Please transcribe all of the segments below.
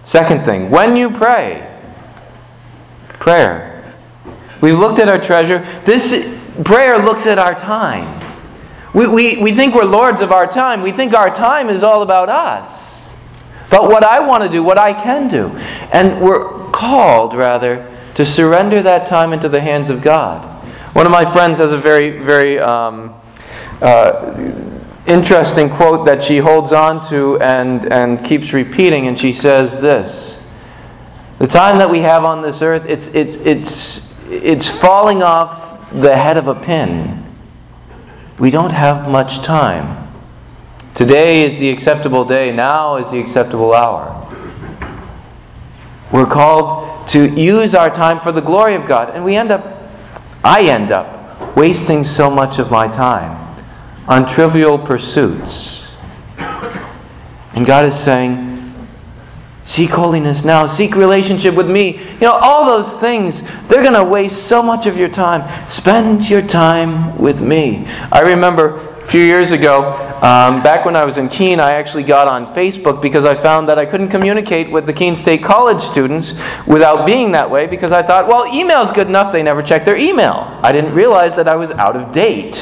Second thing, when you pray, prayer. We've looked at our treasure. This prayer looks at our time. We think we're lords of our time. We think our time is all about us. But what I want to do, what I can do. And we're called, rather, to surrender that time into the hands of God. One of my friends has a very, very interesting quote that she holds on to and keeps repeating, and she says this: the time that we have on this earth, it's falling off the head of a pin. We don't have much time. Today is the acceptable day. Now is the acceptable hour. We're called to use our time for the glory of God, and I end up wasting so much of my time on trivial pursuits. And God is saying, seek holiness now, seek relationship with me. All those things, they're going to waste so much of your time. Spend your time with me. I remember a few years ago, back when I was in Keene, I actually got on Facebook because I found that I couldn't communicate with the Keene State College students without being that way, because I thought, well, email's good enough, they never check their email. I didn't realize that I was out of date.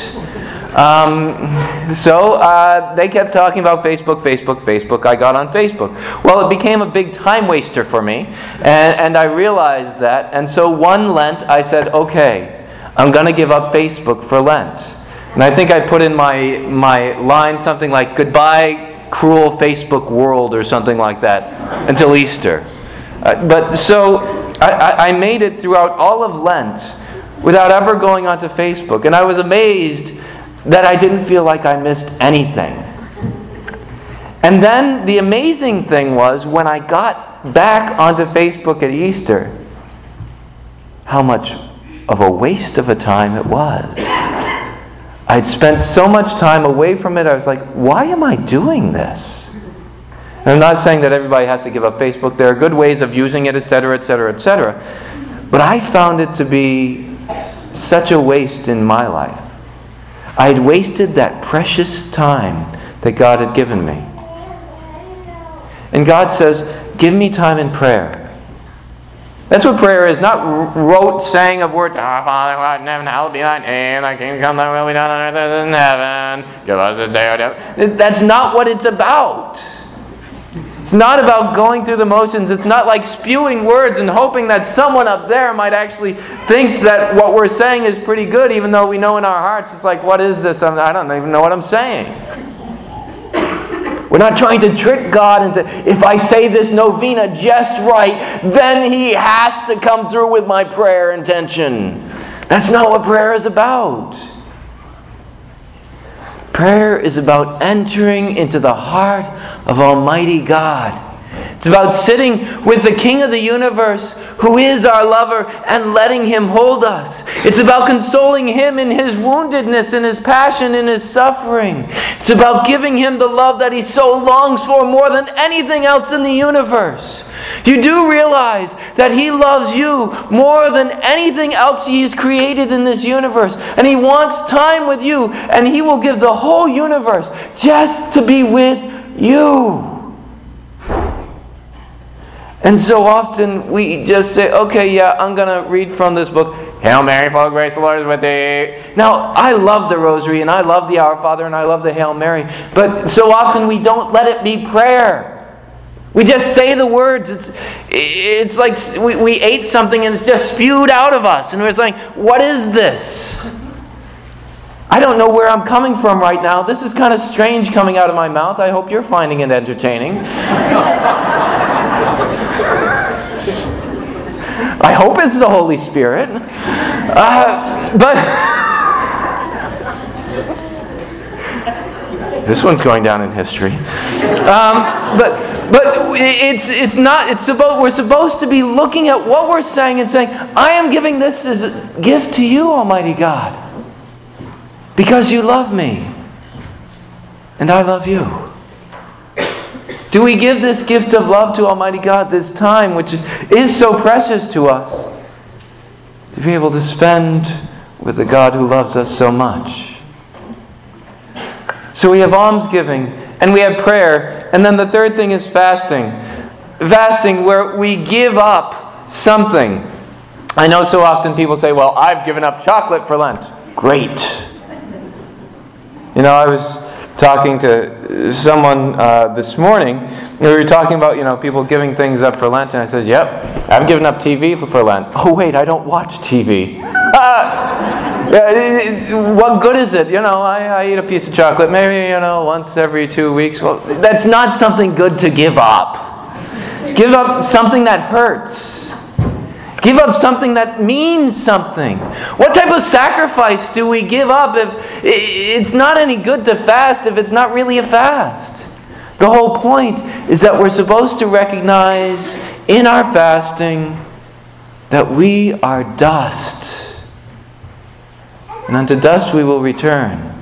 So they kept talking about Facebook. I got on Facebook. Well, it became a big time waster for me, and I realized that. And so one Lent, I said, okay, I'm going to give up Facebook for Lent. And I think I put in my line something like, goodbye, cruel Facebook world, or something like that, until Easter. But so I made it throughout all of Lent without ever going onto Facebook. And I was amazed that I didn't feel like I missed anything. And then the amazing thing was, when I got back onto Facebook at Easter, how much of a waste of a time it was. I'd spent so much time away from it, I was like, why am I doing this? And I'm not saying that everybody has to give up Facebook. There are good ways of using it, etc., etc., etc. But I found it to be such a waste in my life. I'd wasted that precious time that God had given me. And God says, give me time in prayer. That's what prayer is, not rote saying of words. Our Father who art in heaven, hallowed be thy name. Thy kingdom come, thy will be done on earth as in heaven. Give us this day our daily. That's not what it's about. It's not about going through the motions. It's not like spewing words and hoping that someone up there might actually think that what we're saying is pretty good, even though we know in our hearts, it's like, what is this? I don't even know what I'm saying. We're not trying to trick God into, if I say this novena just right, then He has to come through with my prayer intention. That's not what prayer is about. Prayer is about entering into the heart of Almighty God. It's about sitting with the King of the universe, who is our lover, and letting Him hold us. It's about consoling Him in His woundedness, in His passion, in His suffering. It's about giving Him the love that He so longs for more than anything else in the universe. You do realize that He loves you more than anything else He has created in this universe. And He wants time with you, and He will give the whole universe just to be with you. And so often we just say, okay, yeah, I'm going to read from this book. Hail Mary, full of grace, the Lord is with thee. Now, I love the Rosary, and I love the Our Father, and I love the Hail Mary. But so often we don't let it be prayer. We just say the words. It's like we ate something and it's just spewed out of us. And we're saying, what is this? I don't know where I'm coming from right now. This is kind of strange coming out of my mouth. I hope you're finding it entertaining. I hope it's the Holy Spirit. But this one's going down in history. But it's not. It's about, we're supposed to be looking at what we're saying and saying, I am giving this as a gift to you, Almighty God, because you love me and I love you. Do we give this gift of love to Almighty God, this time which is so precious to us, to be able to spend with the God who loves us so much? So we have almsgiving, and we have prayer, and then the third thing is fasting. fasting where we give up something. I know so often people say, well, I've given up chocolate for Lent. Great. You know, I was talking to someone this morning, and we were talking about, people giving things up for Lent, and I said, yep, I've given up TV for Lent. Oh, wait, I don't watch TV. What good is it? I eat a piece of chocolate maybe, once every 2 weeks. Well, that's not something good to give up. Give up something that hurts. Give up something that means something. What type of sacrifice do we give up if it's not any good to fast if it's not really a fast? The whole point is that we're supposed to recognize in our fasting that we are dust. And unto dust we will return.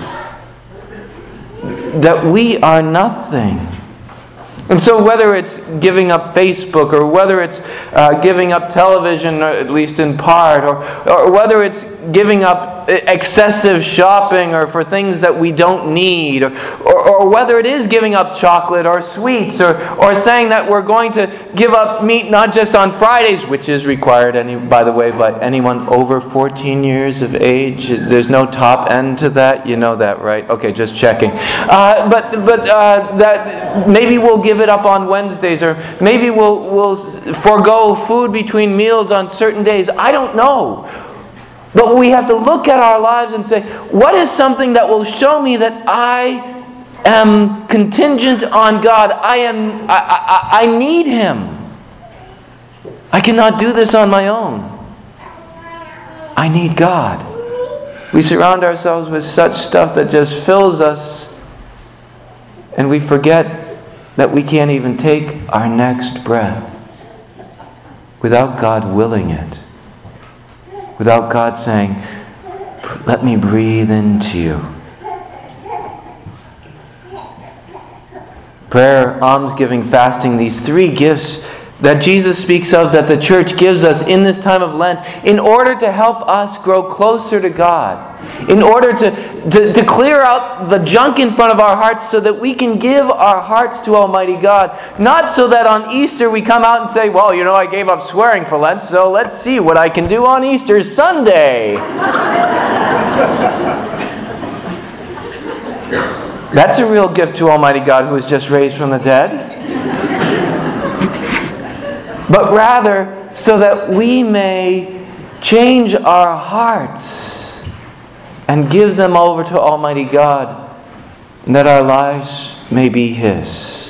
That we are nothing. And so whether it's giving up Facebook, or whether it's giving up television, or at least in part, or whether it's giving up excessive shopping or for things that we don't need, or whether it is giving up chocolate or sweets, or saying that we're going to give up meat not just on Fridays, which is required, by the way, by anyone over 14 years of age. There's no top end to that. You know that, right? Okay, just checking. But that maybe we'll give it up on Wednesdays, or maybe we'll forego food between meals on certain days. I don't know. But we have to look at our lives and say, what is something that will show me that I am contingent on God? I need Him. I cannot do this on my own. I need God. We surround ourselves with such stuff that just fills us, and we forget that we can't even take our next breath without God willing it. Without God saying, let me breathe into you. Prayer, almsgiving, fasting, these three gifts that Jesus speaks of, that the church gives us in this time of Lent, in order to help us grow closer to God, in order to clear out the junk in front of our hearts so that we can give our hearts to Almighty God. Not so that on Easter we come out and say, well, I gave up swearing for Lent, so let's see what I can do on Easter Sunday. That's a real gift to Almighty God, who was just raised from the dead. But rather so that we may change our hearts and give them over to Almighty God, and that our lives may be His.